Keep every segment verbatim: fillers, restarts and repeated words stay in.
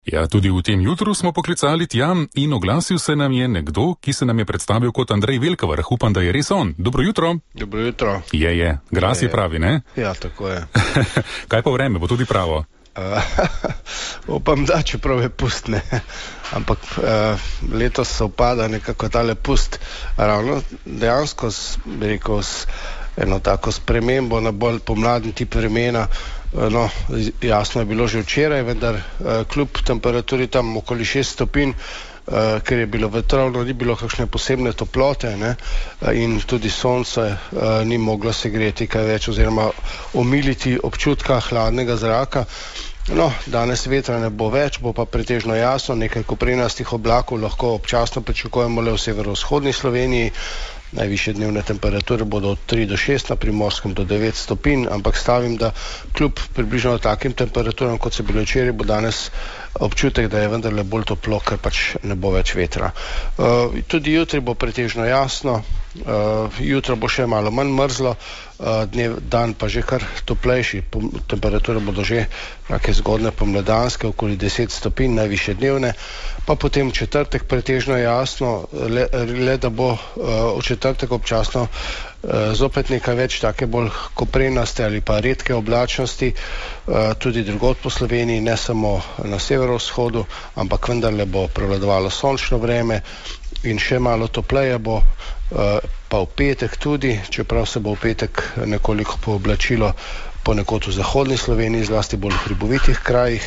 Ja, tudi v tem jutru smo poklicali tja in oglasil se nam je nekdo, ki se nam je predstavil kot Andrej Velkavrh. Upam, da je res on. Dobro jutro. Dobro jutro. Je, je. Glas je, je pravi, ne? Ja, tako je. Kaj pa vreme, bo tudi pravo? Uh, upam, da, čeprav je pust, ne. Ampak uh, letos se upada nekako tale pust ravno dejansko s, bi rekel, s eno tako spremembo na bolj pomladen tip vremena. No, jasno je bilo že včeraj, vendar uh, kljub temperaturi tam okoli šest stopinj, uh, ker je bilo vetrovno, ni bilo kakšne posebne toplote, ne, uh, in tudi sonce uh, ni moglo segreti kaj več oziroma omiliti občutka hladnega zraka. No, danes vetra ne bo več, bo pa pretežno jasno, nekaj koprenastih oblakov lahko občasno pričakujemo le v severovzhodni Sloveniji. Najvišje dnevne temperature bodo od tri do šest, na Primorskem do devet stopinj, ampak stavim, da kljub približno takim temperaturam, kot se bilo včeraj, bo danes občutek, da je vendarle bolj toplo, ker pač ne bo več vetra. Uh, tudi jutri bo pretežno jasno, uh, jutro bo še malo manj mrzlo, uh, dnev, dan pa že kar toplejši, temperature bodo že neke zgodne pomladanske, okoli deset stopinj, najvišje dnevne, pa potem v četrtek pretežno jasno, le, le da bo uh, v četrtek občasno uh, zopet nekaj več take bolj koprenaste ali pa redke oblačnosti, uh, tudi drugod po Sloveniji, ne samo na severovzhodu, ampak vendarle bo prevladovalo sončno vreme in še malo topleje bo, uh, pa v petek tudi, čeprav se bo v petek nekoliko pooblačilo ponekod v zahodni Sloveniji, zlasti bolj v hribovitih krajih.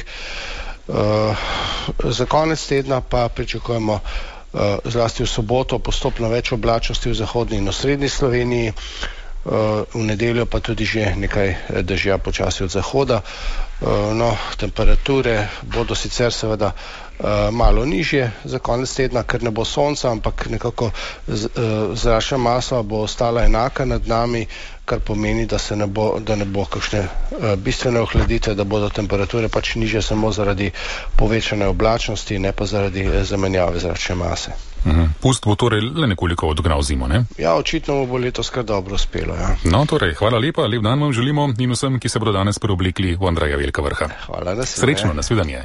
Uh, za konec tedna pa pričakujemo uh, zlasti v soboto postopno več oblačnosti v zahodni in osrednji Sloveniji, uh, v nedeljo pa tudi že nekaj dežja počasi od zahoda. Uh, no, temperature bodo sicer seveda uh, malo nižje za konec tedna, ker ne bo sonca, ampak nekako z, uh, zračna masa bo ostala enaka nad nami, kar pomeni, da se ne bo, da ne bo kakšne uh, bistvene ohladitve, da bodo temperature pač nižje samo zaradi povečane oblačnosti, ne pa zaradi zamenjave zračne mase. Uhum. Pust bo torej le nekoliko odgnal zimo, ne? Ja, očitno mu bo letos kar dobro uspelo, ja. No, torej, hvala lepa, lep dan vam želimo in vsem, ki se bodo danes preoblekli v Andreja Velkavrha. Hvala, nasvidenje. Srečno, nasvidenje.